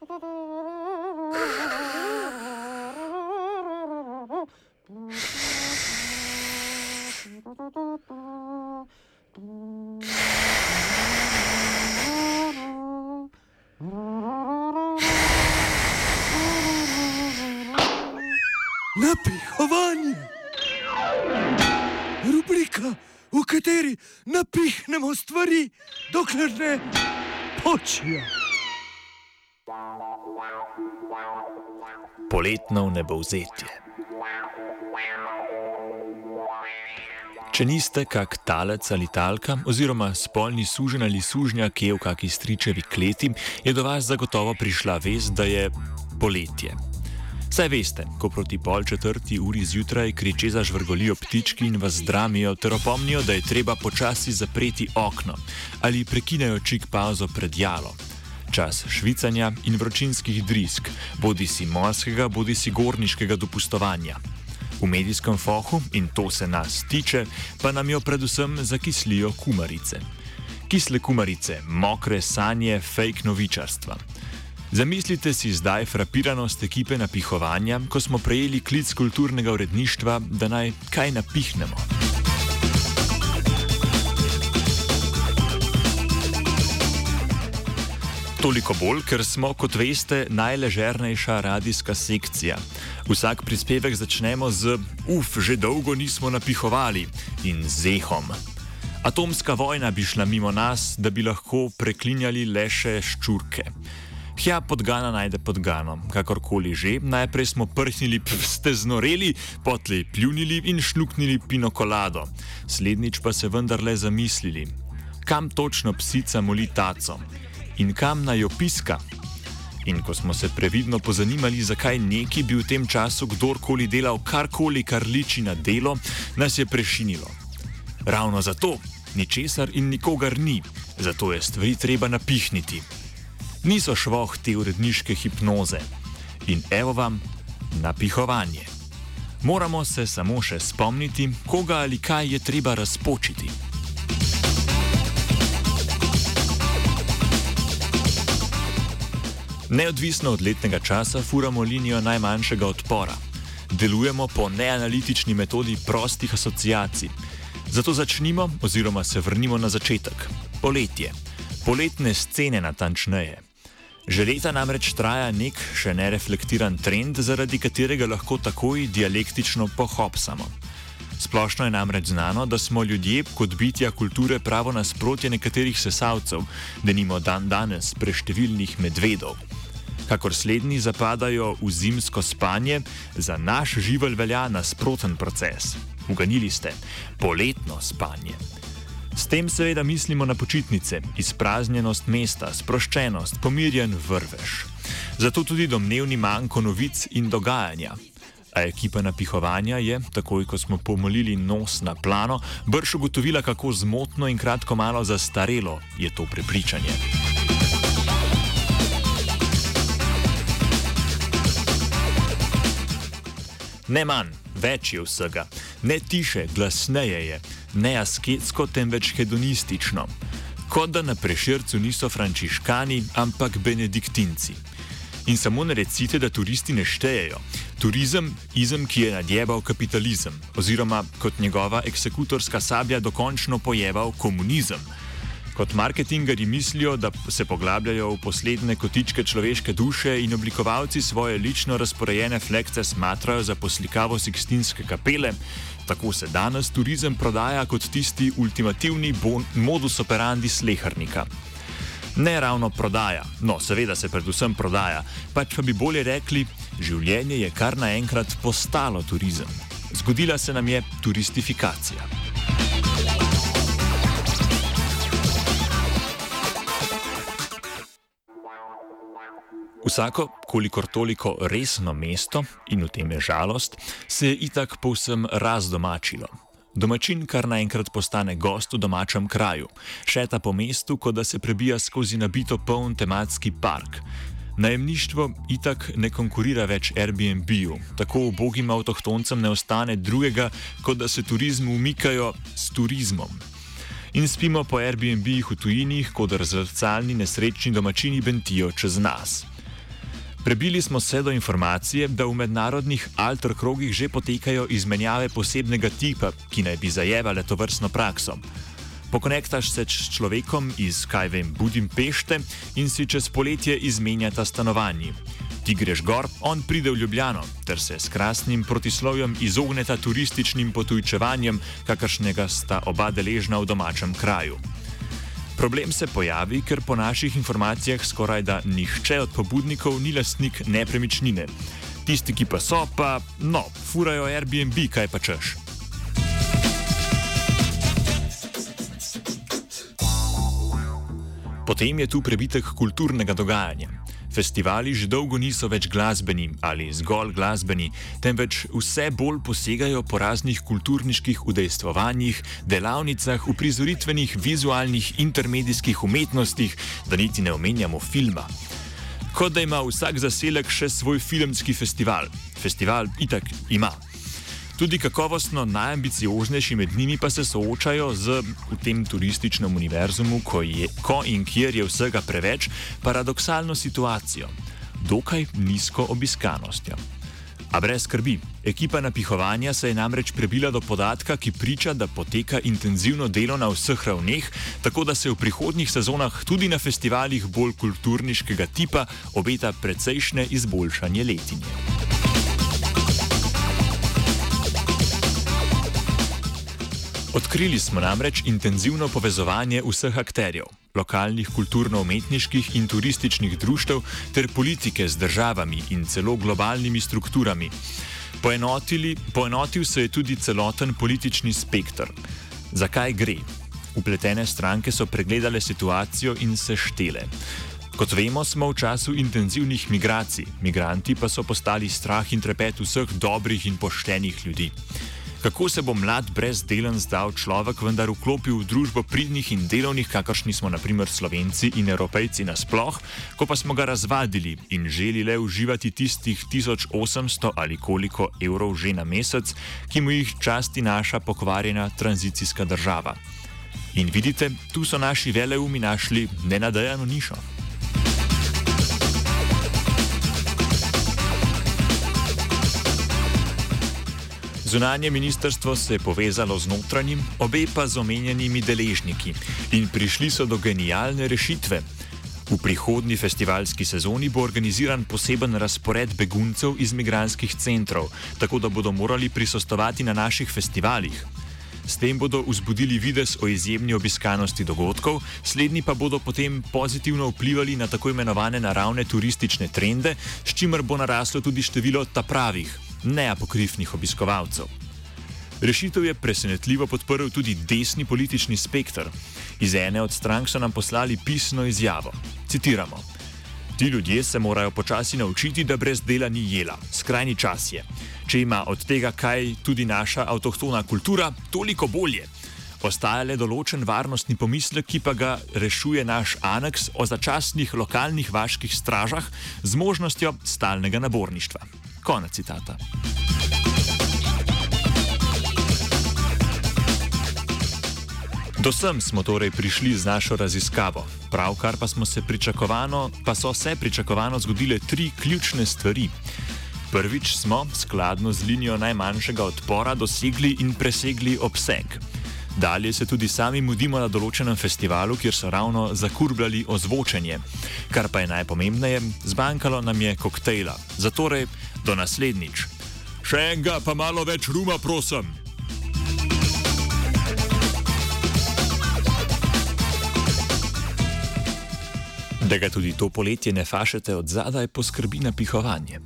Napihovanje. Rubrika, v kateri napihnemo stvari, dokler ne počijo. Poletno nebovzetje. Če niste kak talec ali talka, oziroma spolni suženj ali sužnja, ki je v kaki stričevi kleti, je do vas zagotovo prišla vest, da je poletje. Saj veste, ko proti 3:30 zjutraj kriče zažvrgolijo ptički in vas zdramijo ter opomnijo, da je treba počasi zapreti okno ali prekinejo čik pauzo pred jalo. Čas švicanja in vročinskih drisk, bodisi morskega, bodisi gorniškega dopustovanja. V medijskem fohu, in to se nas tiče, pa nam jo predvsem zakislijo kumarice. Kisle kumarice, mokre sanje, fake novičarstva. Zamislite si zdaj frapiranost ekipe napihovanja, ko smo prejeli klic kulturnega uredništva, da naj kaj napihnemo. Toliko bolj, ker smo, kot veste, najležernejša radijska sekcija. Vsak prispevek začnemo z že dolgo nismo napihovali in zehom. Atomska vojna bi šla mimo nas, da bi lahko preklinjali le še ščurke. Hja, podgana najde podgano, kakorkoli že, najprej smo prhnili, ste znoreli, potlej pljunili in šluknili pinokolado. Slednjič pa se vendarle zamislili, kam točno psica moli taco in kam naj jo piska. In ko smo se previdno pozanimali, zakaj neki bi v tem času kdorkoli delal karkoli, kar liči na delo, nas je prešinilo. Ravno zato ničesar in nikogar ni, zato je stvari treba napihniti. Niso švoh te uredniške hipnoze. In evo vam napihovanje. Moramo se samo še spomniti, koga ali kaj je treba razpočiti. Neodvisno od letnega časa furamo linijo najmanjšega odpora. Delujemo po neanalitični metodi prostih asociacij. Zato začnimo oziroma se vrnimo na začetek. Poletje. Poletne scene natančneje. Že leta namreč traja nek še nereflektiran trend, zaradi katerega lahko takoj dialektično pohopsamo. Splošno je namreč znano, da smo ljudje kot bitja kulture pravo nasprotje nekaterih sesalcev, denimo danes preštevilnih medvedov. Kakor slednji zapadajo v zimsko spanje, za naš živelj velja nasproten proces. Uganili ste, poletno spanje. S tem seveda mislimo na počitnice, izpraznjenost mesta, sproščenost, pomirjen vrvež. Zato tudi domnevni manko novic in dogajanja. A ekipa napihovanja je, takoj ko smo pomolili nos na plano, brž ugotovila, kako zmotno in kratko malo zastarelo je to prepričanje. Ne manj, več je vsega. Ne tiše, glasneje je. Ne asketsko, temveč hedonistično. Kot da na Prešercu niso frančiškani, ampak benediktinci. In samo ne recite, da turisti ne štejejo. Turizem, izem, ki je nadjebal kapitalizem, oziroma kot njegova eksekutorska sablja dokončno pojebal komunizem. Kot marketingerji mislijo, da se poglabljajo v posledne kotičke človeške duše in oblikovalci svoje lično razporejene flekce smatrajo za poslikavo Sikstinske kapele, tako se danes turizem prodaja kot tisti ultimativni modus operandi slehernika. Ne ravno prodaja, no seveda se predvsem prodaja, pač pa bi bolje rekli, življenje je kar naenkrat postalo turizem. Zgodila se nam je turistifikacija. Vsako, kolikor toliko resno mesto, in v tem je žalost, se je itak povsem razdomačilo. Domačin kar naenkrat postane gost v domačem kraju, šeta po mestu, kot da se prebija skozi nabito poln tematski park. Najemništvo itak ne konkurira več Airbnb-ju, tako ubogim avtohtoncem ne ostane drugega, kot da se turizmu umikajo s turizmom. In spimo po Airbnb-jih v tujinih, kot zrcalni nesrečni domačini bentijo čez nas. Prebili smo se do informacije, da v mednarodnih alter krogih že potekajo izmenjave posebnega tipa, ki naj bi zajevale tovrstno prakso. Pokonektaš se s človekom iz, Budimpešte in si čez poletje izmenjata stanovanji. Ti greš gor, on pride v Ljubljano, ter se s krasnim protislovjem izogneta turističnim potujčevanjem, kakršnega sta oba deležna v domačem kraju. Problem se pojavi, ker po naših informacijah skorajda nihče od pobudnikov ni lastnik nepremičnine. Tisti, ki pa so, furajo Airbnb, kaj pa češ. Potem je tu prebitek kulturnega dogajanja. Festivali že dolgo niso več glasbeni ali zgolj glasbeni, temveč vse bolj posegajo po raznih kulturniških udejstvovanjih, delavnicah, uprizoritvenih vizualnih intermedijskih umetnostih, da niti ne omenjamo filma. Kot da ima vsak zaselek še svoj filmski festival. Festival itak ima. Tudi kakovostno najambicioznejši med njimi pa se soočajo v tem turističnem univerzumu, ko in kjer je vsega preveč, paradoksalno situacijo. Dokaj nizko obiskanostjo. A brez skrbi, ekipa napihovanja se je namreč prebila do podatka, ki priča, da poteka intenzivno delo na vseh ravneh, tako da se v prihodnjih sezonah tudi na festivalih bolj kulturniškega tipa obeta precejšnje izboljšanje letinje. Odkrili smo namreč intenzivno povezovanje vseh akterjev, lokalnih kulturno-umetniških in turističnih društev ter politike z državami in celo globalnimi strukturami. Poenotil se je tudi celoten politični spekter. Zakaj gre? Vpletene stranke so pregledale situacijo in se štele. Kot vemo, smo v času intenzivnih migracij, migranti pa so postali strah in trepet vseh dobrih in poštenih ljudi. Kako se bo mlad brezdelen zdal človek vendar vklopil v družbo pridnih in delovnih, kakršni smo na primer Slovenci in Evropejci nasploh, ko pa smo ga razvadili in želi le uživati tistih 1800 ali koliko evrov že na mesec, ki mu jih časti naša pokvarjena tranzicijska država. In vidite, tu so naši veleumi našli nenadejano nišo. Zunanje ministrstvo se je povezalo z notranjim, obe pa z omenjenimi deležniki in prišli so do genialne rešitve. V prihodnji festivalski sezoni bo organiziran poseben razpored beguncev iz migrantskih centrov, tako da bodo morali prisostovati na naših festivalih. S tem bodo vzbudili videz o izjemni obiskanosti dogodkov, slednji pa bodo potem pozitivno vplivali na tako imenovane naravne turistične trende, s čimer bo naraslo tudi število pravih, neapokrifnih obiskovalcev. Rešitev je presenetljivo podprl tudi desni politični spekter. Iz ene od strank so nam poslali pisno izjavo. Citiramo: "Ti ljudje se morajo počasi naučiti, da brez dela ni jela. Skrajni čas je. Če ima od tega kaj tudi naša avtohtona kultura, toliko bolje. Ostaja le določen varnostni pomislek, ki pa ga rešuje naš aneks o začasnih lokalnih vaških stražah z možnostjo stalnega naborništva." Konec citata. Do sem smo torej prišli z našo raziskavo. Pravkar pa so se pričakovano zgodile 3 ključne stvari. Prvič smo, skladno z linijo najmanjšega odpora, dosegli in presegli obseg. Dalje se tudi sami mudimo na določenem festivalu, kjer so ravno zakurbljali ozvočenje. Kar pa je najpomembneje, zmanjkalo nam je koktejla. Zatorej, do naslednjič. Še enega, pa malo več ruma, prosim. Da ga tudi to poletje ne fašete od zadaj, poskrbi napihovanje.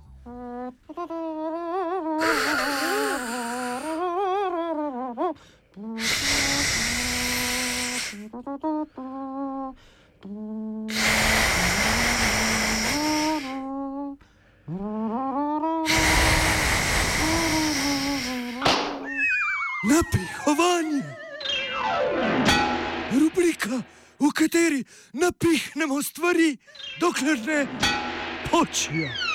Napihovanje. Rubrika, v kateri napihnemo stvari, dokler ne počijo.